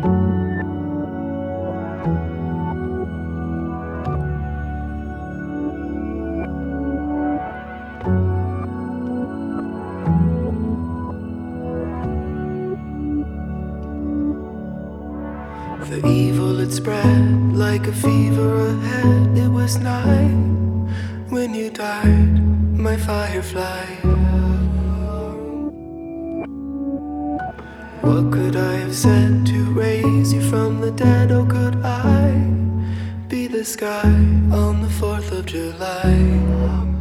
The evil had spread like a fever ahead. It was night when you died, my firefly. What could I have said to raise you from the dead? Oh, could I be the sky on the 4th of July?